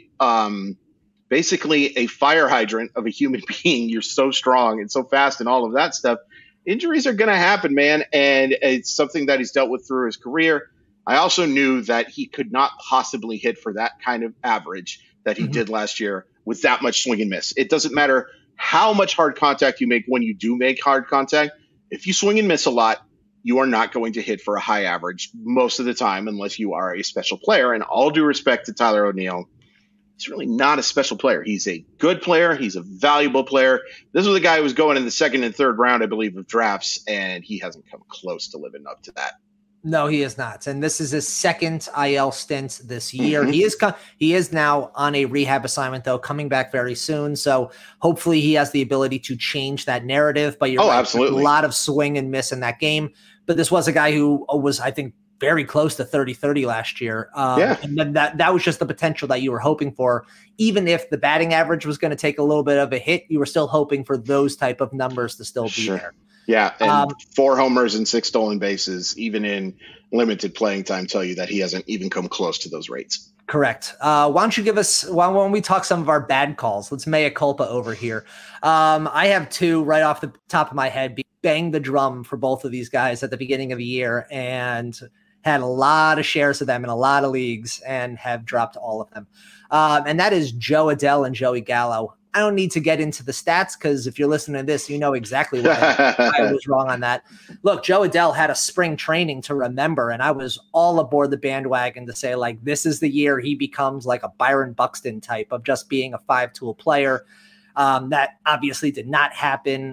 basically a fire hydrant of a human being, you're so strong and so fast and all of that stuff, injuries are going to happen, man. And it's something that he's dealt with through his career. I also knew that he could not possibly hit for that kind of average that he did last year with that much swing and miss. It doesn't matter how much hard contact you make when you do make hard contact. If you swing and miss a lot, you are not going to hit for a high average most of the time unless you are a special player. And all due respect to Tyler O'Neill, he's really not a special player. He's a good player. He's a valuable player. This was a guy who was going in the 2nd and 3rd round, I believe, of drafts, and he hasn't come close to living up to that. No, he is not. And this is his 2nd IL stint this year. He is now on a rehab assignment, though, coming back very soon. So hopefully he has the ability to change that narrative. But you're right, absolutely. A lot of swing and miss in that game. But this was a guy who was, I think, very close to 30-30 last year. And then that was just the potential that you were hoping for. Even if the batting average was going to take a little bit of a hit, you were still hoping for those type of numbers to still be there. Yeah, and 4 homers and 6 stolen bases, even in limited playing time, tell you that he hasn't even come close to those rates. Correct. Why don't you give us, why don't we talk some of our bad calls? Let's mea culpa over here. I have 2 right off the top of my head. Bang the drum for both of these guys at the beginning of the year and had a lot of shares of them in a lot of leagues and have dropped all of them. And that is Joe Adell and Joey Gallo. I don't need to get into the stats because if you're listening to this, you know exactly why I was wrong on that. Look, Joe Adell had a spring training to remember, and I was all aboard the bandwagon to say, like, this is the year he becomes like a Byron Buxton type of just being a 5-tool player. That obviously did not happen.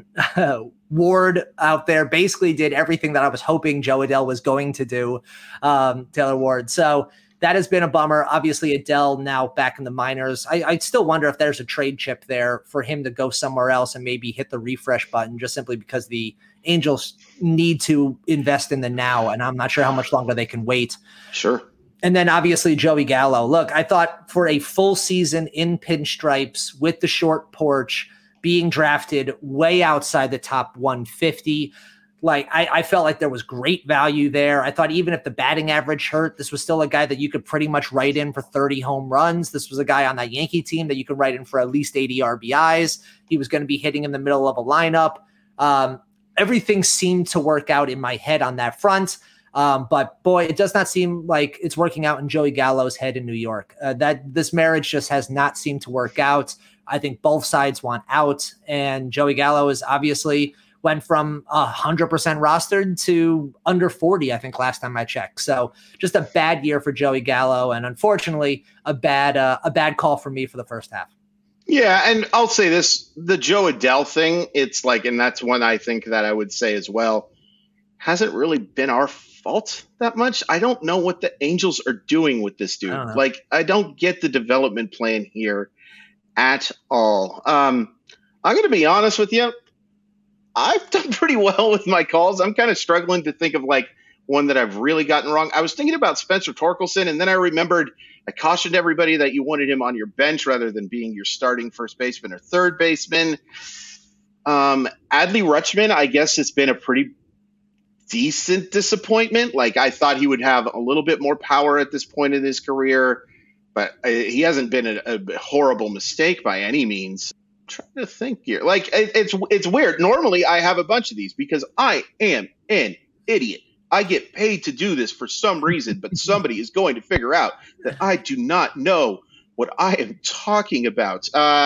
Ward out there basically did everything that I was hoping Jo Adell was going to do, Taylor Ward. So that has been a bummer. Obviously, Adell now back in the minors. I still wonder if there's a trade chip there for him to go somewhere else and maybe hit the refresh button, just simply because the Angels need to invest in the now, and I'm not sure how much longer they can wait. Sure. And then obviously Joey Gallo. Look, I thought for a full season in pinstripes with the short porch, being drafted way outside the top 150, like I felt like there was great value there. I thought even if the batting average hurt, this was still a guy that you could pretty much write in for 30 home runs. This was a guy on that Yankee team that you could write in for at least 80 RBIs. He was going to be hitting in the middle of a lineup. Everything seemed to work out in my head on that front. But boy, it does not seem like it's working out in Joey Gallo's head in New York. That this marriage just has not seemed to work out. I think both sides want out, and Joey Gallo is obviously went from 100% rostered to under 40, I think last time I checked. So just a bad year for Joey Gallo, and unfortunately a bad call for me for the first half. Yeah, and I'll say this, the Jo Adell thing, it's like, and that's one I think that I would say as well, hasn't really been our fault that much. I don't know what the Angels are doing with this dude. I don't get the development plan here at all. I'm going to be honest with you. I've done pretty well with my calls. I'm kind of struggling to think of like one that I've really gotten wrong. I was thinking about Spencer Torkelson, and then I remembered I cautioned everybody that you wanted him on your bench rather than being your starting first baseman or third baseman. Adley Rutschman, I guess it's been a pretty decent disappointment. Like I thought he would have a little bit more power at this point in his career, but he hasn't been a horrible mistake by any means. Trying to think here. Like it's weird. Normally I have a bunch of these because I am an idiot. I get paid to do this for some reason, but somebody is going to figure out that I do not know what I am talking about.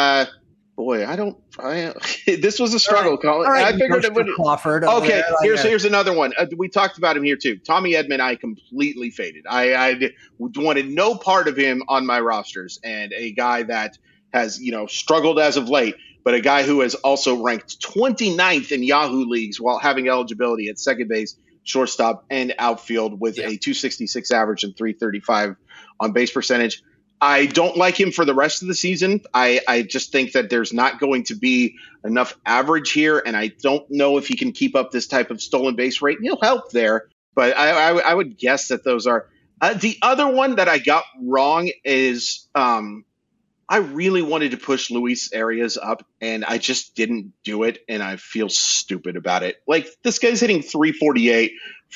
This was a struggle, Colin. All right, I figured it would. Crawford. Okay, here's another one. We talked about him here too. Tommy Edman, I completely faded. I wanted no part of him on my rosters, and a guy that has, struggled as of late, but a guy who has also ranked 29th in Yahoo leagues while having eligibility at second base, shortstop, and outfield with a 266 average and 335 on base percentage. I don't like him for the rest of the season. I just think that there's not going to be enough average here, and I don't know if he can keep up this type of stolen base rate. He'll help there, but I would guess that those are the other one that I got wrong is I really wanted to push Luis Arias up, and I just didn't do it, and I feel stupid about it. Like, this guy's hitting 348,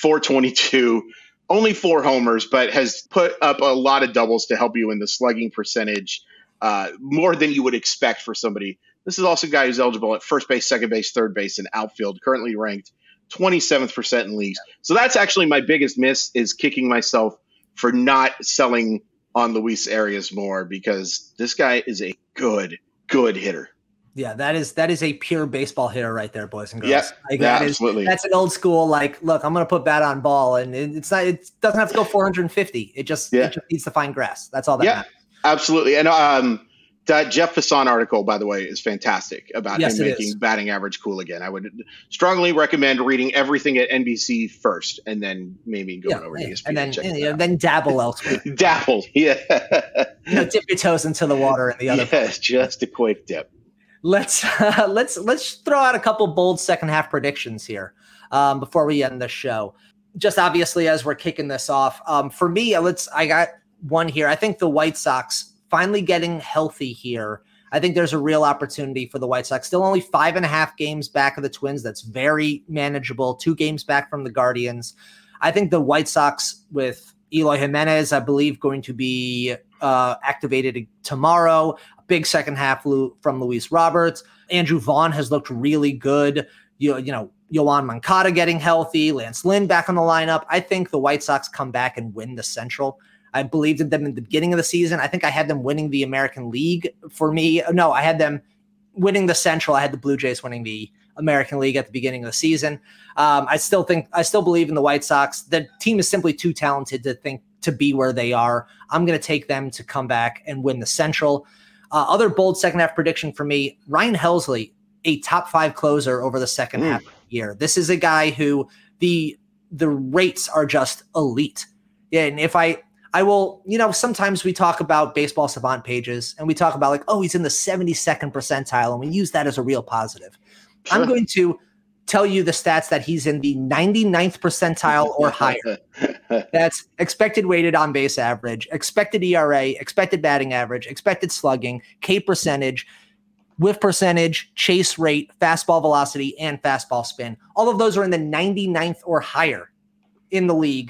422, only 4 homers, but has put up a lot of doubles to help you in the slugging percentage, more than you would expect for somebody. This is also a guy who's eligible at first base, second base, third base, and outfield, currently ranked 27th percent in leagues. So that's actually my biggest miss, is kicking myself for not selling on Luis Arias more, because this guy is a good hitter. Yeah, that is a pure baseball hitter right there, boys and girls. Yeah, absolutely. That's an old school, like, look, I'm going to put bat on ball, and it doesn't have to go 450. It just needs to find grass. That's all that matters. Absolutely. And that Jeff Passan article, by the way, is fantastic about him making batting average cool again. I would strongly recommend reading everything at NBC first, and then maybe going over to ESPN. And then dabble elsewhere. Dabble, yeah. Dip your toes into the water in the other. Yes, just a quick dip. Let's throw out a couple bold second half predictions here before we end the show. Just obviously, as we're kicking this off, for me, I got one here. I think the White Sox finally getting healthy here. I think there's a real opportunity for the White Sox. Still only 5.5 games back of the Twins. That's very manageable. 2 games back from the Guardians. I think the White Sox with Eloy Jimenez, I believe, going to be activated tomorrow. A big second half from Luis Roberts. Andrew Vaughn has looked really good. Yoan Moncada getting healthy. Lance Lynn back on the lineup. I think the White Sox come back and win the Central. I believed in them in the beginning of the season. I think I had them winning the American League for me. No, I had them winning the Central. I had the Blue Jays winning the American League at the beginning of the season. I still believe in the White Sox. The team is simply too talented to be where they are. I'm going to take them to come back and win the Central. Other bold second half prediction for me, Ryan Helsley, a top 5 closer over the second half of the year. This is a guy who the rates are just elite. And if I will, sometimes we talk about baseball savant pages and we talk about like, oh, he's in the 72nd percentile. And we use that as a real positive. Sure. I'm going to tell you the stats that he's in the 99th percentile or higher. That's expected weighted on base average, expected ERA, expected batting average, expected slugging, K percentage, whiff percentage, chase rate, fastball velocity, and fastball spin. All of those are in the 99th or higher in the league.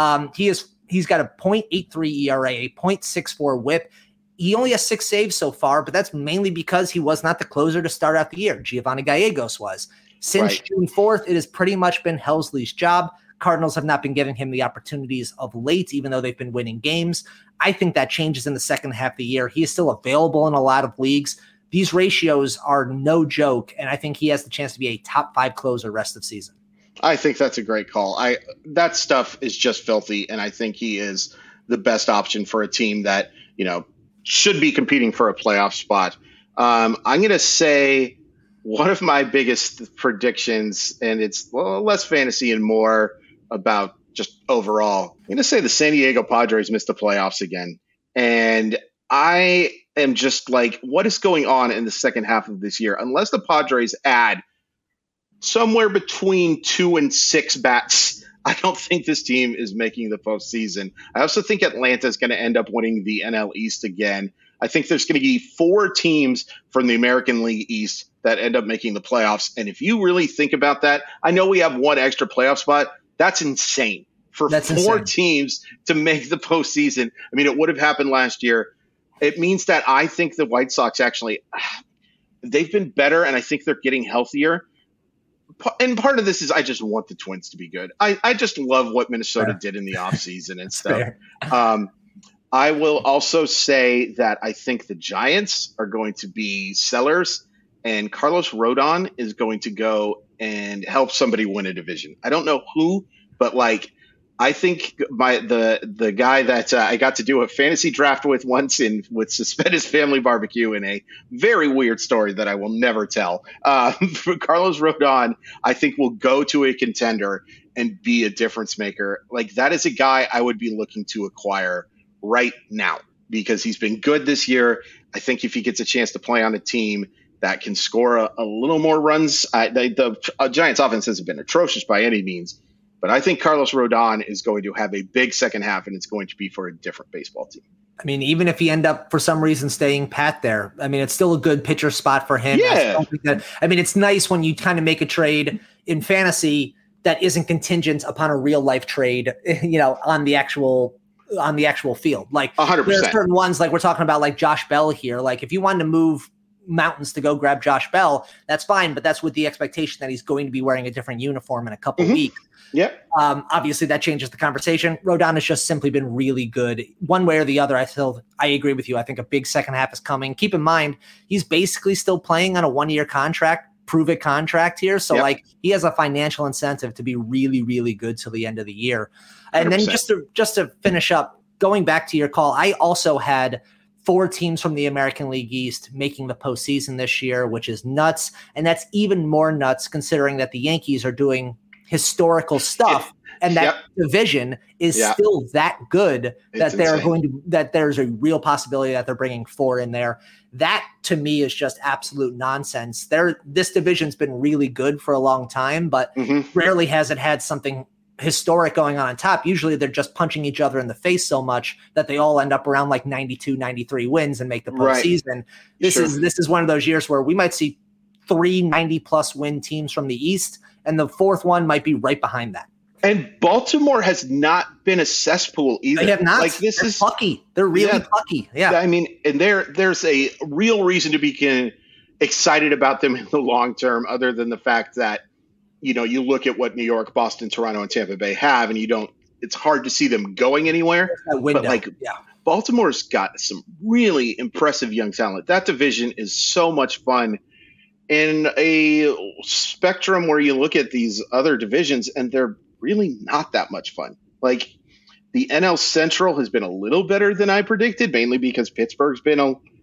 He's got a .83 ERA, a .64 whip. He only has 6 saves so far, but that's mainly because he was not the closer to start out the year. Giovanni Gallegos was. Since June 4th, it has pretty much been Helsley's job. Cardinals have not been giving him the opportunities of late, even though they've been winning games. I think that changes in the second half of the year. He is still available in a lot of leagues. These ratios are no joke, and I think he has the chance to be a top 5 closer rest of season. I think that's a great call. That stuff is just filthy, and I think he is the best option for a team that, should be competing for a playoff spot. I'm going to say one of my biggest predictions, and it's less fantasy and more about just overall. I'm going to say the San Diego Padres missed the playoffs again. And I am just like, what is going on in the second half of this year? Unless the Padres add somewhere between 2 and 6 bats, I don't think this team is making the postseason. I also think Atlanta is going to end up winning the NL East again. I think there's going to be 4 teams from the American League East that end up making the playoffs. And if you really think about that, I know we have 1 extra playoff spot. That's insane for 4 teams to make the postseason. I mean, it would have happened last year. It means that I think the White Sox actually, they've been better, and I think they're getting healthier. And part of this is I just want the Twins to be good. I just love what Minnesota did in the offseason and stuff. I will also say that I think the Giants are going to be sellers, and Carlos Rodon is going to go and help somebody win a division. I don't know who, but I think the guy that I got to do a fantasy draft with once with Suspended Family Barbecue in a very weird story that I will never tell. Carlos Rodon, I think, will go to a contender and be a difference maker. That is a guy I would be looking to acquire right now because he's been good this year. I think if he gets a chance to play on a team that can score a little more runs, the Giants offense hasn't been atrocious by any means. But I think Carlos Rodon is going to have a big second half, and it's going to be for a different baseball team. I mean, even if he end up for some reason staying pat there, I mean, it's still a good pitcher spot for him. Yeah. It's nice when you kind of make a trade in fantasy that isn't contingent upon a real life trade, on the actual field. 100%. There are certain ones we're talking about, like Josh Bell here. If you wanted to move mountains to go grab Josh Bell, that's fine, but that's with the expectation that he's going to be wearing a different uniform in a couple weeks. Yep. Obviously that changes the conversation. Rodon has just simply been really good one way or the other. I agree with you. I think a big second half is coming. Keep in mind, he's basically still playing on a 1-year contract, prove-it contract here. So he has a financial incentive to be really, really good till the end of the year. And 100%. Then just to finish up, going back to your call, I also had 4 teams from the American League East making the postseason this year, which is nuts. And that's even more nuts considering that the Yankees are doing historical stuff and that division is still that good that that there's a real possibility that they're bringing 4 in there. That to me is just absolute nonsense. This division's been really good for a long time, but rarely has it had something historic going on top. Usually they're just punching each other in the face so much that they all end up around 92, 93 wins and make the postseason. This is one of those years where we might see 3 90+ win teams from the East, and the 4th one might be right behind that. And Baltimore has not been a cesspool either. They have not. They're plucky. They're really plucky. Yeah. I mean, and there's a real reason to be excited about them in the long term, other than the fact that, you look at what New York, Boston, Toronto, and Tampa Bay have, and it's hard to see them going anywhere. But Baltimore's got some really impressive young talent. That division is so much fun. In a spectrum where you look at these other divisions and they're really not that much fun. The NL Central has been a little better than I predicted, mainly because Pittsburgh's been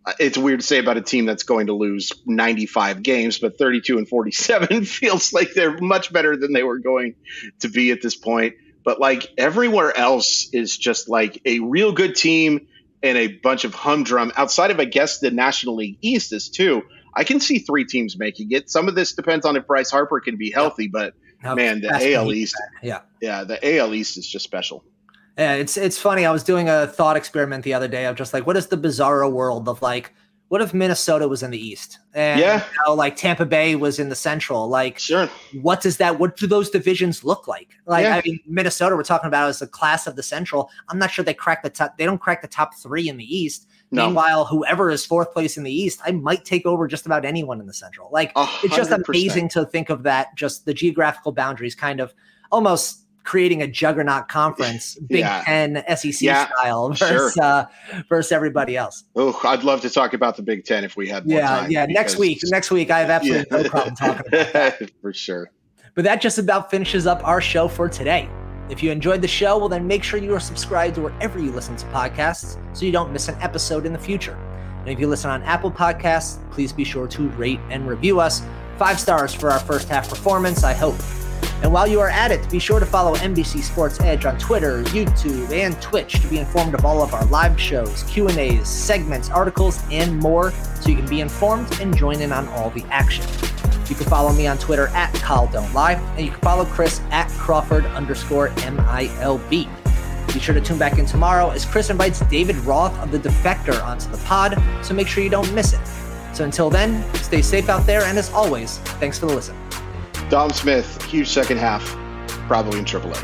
it's weird to say about a team that's going to lose 95 games, but 32-47 feels like they're much better than they were going to be at this point. But like everywhere else is just like a real good team and a bunch of humdrum outside of, I guess, the National League East is too. I can see 3 teams making it. Some of this depends on if Bryce Harper can be healthy, but man, the AL East, the AL East is just special. Yeah, it's funny. I was doing a thought experiment the other day of just like, what is the bizarro world of like, what if Minnesota was in the East and like Tampa Bay was in the Central? Like, sure. What do those divisions look like? Like, I mean, Minnesota, we're talking about as a class of the Central. I'm not sure they don't crack the top 3 in the East. No. Meanwhile, whoever is 4th place in the East, I might take over just about anyone in the Central. Like, 100%. It's just amazing to think of that, just the geographical boundaries kind of almost creating a juggernaut conference, Big Ten, SEC style versus everybody else. Oh, I'd love to talk about the Big Ten if we had more time. Yeah, next week, I have absolutely no problem talking about that. For sure. But that just about finishes up our show for today. If you enjoyed the show, well, then make sure you are subscribed to wherever you listen to podcasts so you don't miss an episode in the future. And if you listen on Apple Podcasts, please be sure to rate and review us. 5 stars for our first half performance, I hope. And while you are at it, be sure to follow NBC Sports Edge on Twitter, YouTube, and Twitch to be informed of all of our live shows, Q&As, segments, articles, and more, so you can be informed and join in on all the action. You can follow me on Twitter at ColDon'tLie, and you can follow Chris at Crawford_MILB. Be sure to tune back in tomorrow as Chris invites David Roth of The Defector onto the pod, so make sure you don't miss it. So until then, stay safe out there, and as always, thanks for the listen. Dom Smith, huge second half, probably in AAA.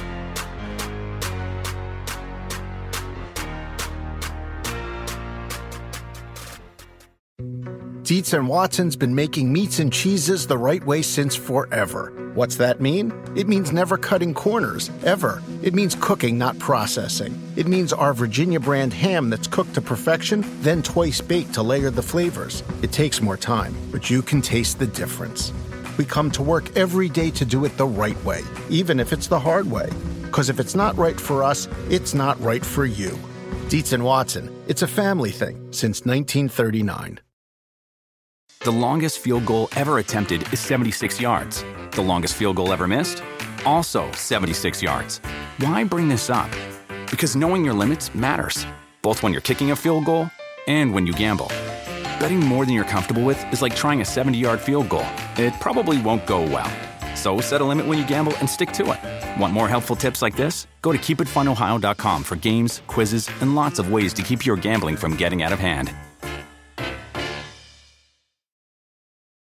Dietz & Watson's been making meats and cheeses the right way since forever. What's that mean? It means never cutting corners, ever. It means cooking, not processing. It means our Virginia brand ham that's cooked to perfection, then twice baked to layer the flavors. It takes more time, but you can taste the difference. We come to work every day to do it the right way, even if it's the hard way. Because if it's not right for us, it's not right for you. Dietz & Watson, it's a family thing since 1939. The longest field goal ever attempted is 76 yards. The longest field goal ever missed? Also 76 yards. Why bring this up? Because knowing your limits matters, both when you're kicking a field goal and when you gamble. Betting more than you're comfortable with is like trying a 70-yard field goal. It probably won't go well. So set a limit when you gamble and stick to it. Want more helpful tips like this? Go to keepitfunohio.com for games, quizzes, and lots of ways to keep your gambling from getting out of hand.